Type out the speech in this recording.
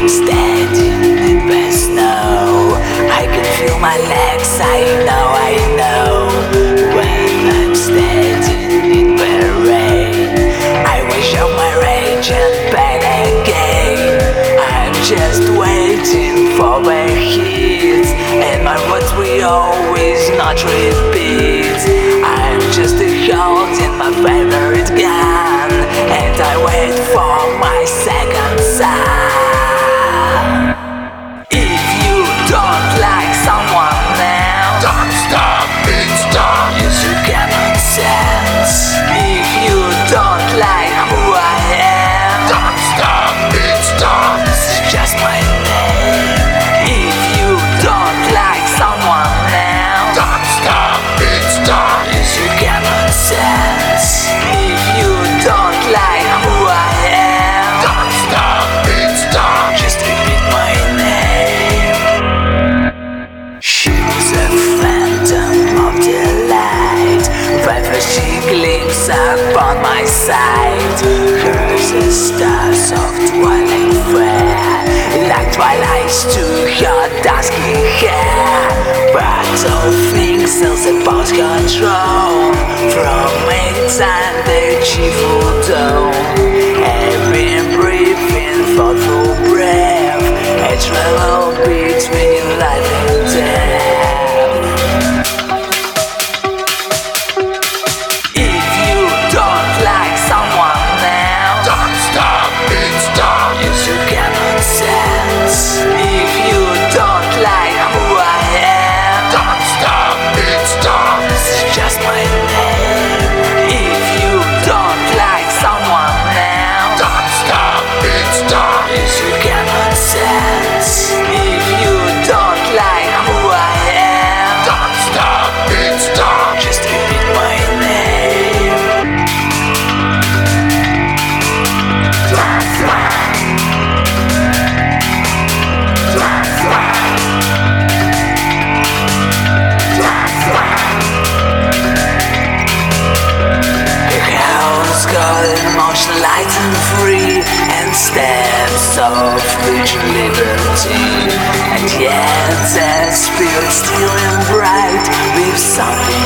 I'm standing in the snow. I can feel my legs, I know. When I'm standing in the rain, I wish out my rage and pain again. I'm just waiting for the hits, and my words will always not repeat. I'm just holding my favorite gun, and I wait for my second son. If you don't like someone now, don't stop, it's done. use your common sense. If you don't like who I am, Don't stop, it's done. this is just my name. If you don't like someone now, Don't stop, it's done. use your common sense. If you don't like who I am, Don't stop, it's done. just repeat my name. She's a phantom of delight, but first she gleams upon my sight. Hers a star soft dwelling fair, like twilights to your dusky hair. But all things else about control, from inside the cheerful dome. Every breathing thoughtful breath, a travel between life and death. If you don't like someone now, Don't stop, it's done. use your common sense. If you don't like who I am, Don't stop, it's done. this is just my name. If you don't like someone now, Don't stop, it's done. use your common sense. If you don't like who I am, Don't stop, it's done. just repeat my name. House got emotion light and free, and steps of future liberty. And yet that spirit still and bright, with something